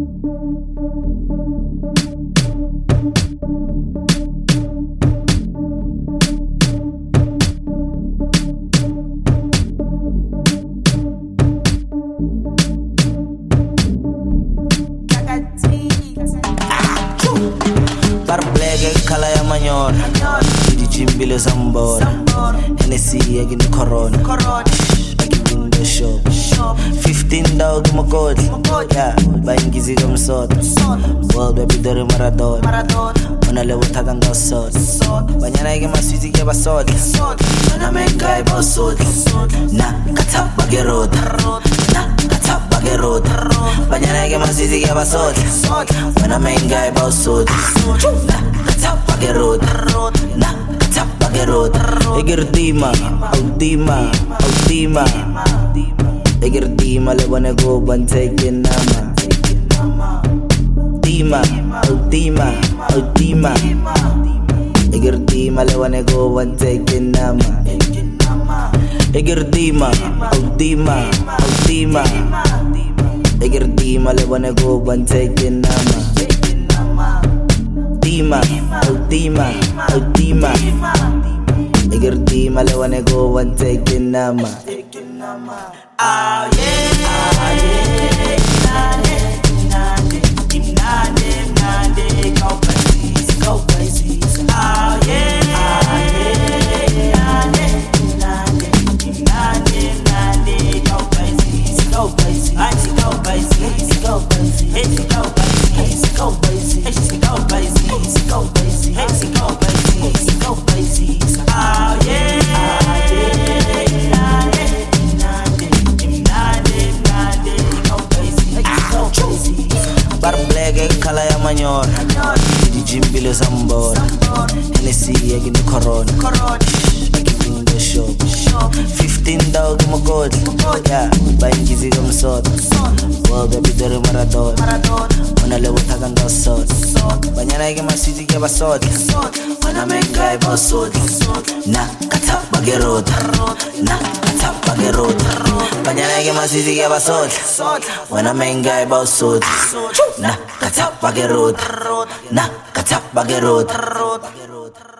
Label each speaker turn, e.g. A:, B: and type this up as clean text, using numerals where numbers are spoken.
A: Barblege kala ya manyor Didi jimbile sambor Hennessy egin corona Egin in the shop 15 dog mo code Yeah, baingizi gam sot World baby dore Maradona Onalewo tagang go sot Banyana ege maswiti ke basot Mana mengai bosot Na katap bagerot Na katap bagerot Banyana ege maswiti ke basot Mana mengai bosot Na katap bagerot Na katap bagerot Eger dima Audima Eger dima lebone go banteke nama Dima Audima Eger dima lebone go banteke nama Eger dima Audima Eger dima lebone go banteke nama Dima Audima Eger dima lebone go banteke nama Ah yeah, go crazy. Ah yeah, go crazy. Barblege kala ya manyor Didi jimbile sambor Hennessy egin corona Egin in the shop 15 dog mo code Yeah, baingizi gam sot World baby dore Maradona Onalewo tagang go sot Banyana ege maswiti ke basot Mana mengai bosot Na katap bagerot Na katap bagerot Banyana ege maswiti ke basot Mana mengai bosot Na katap bagerot Na katap bagerot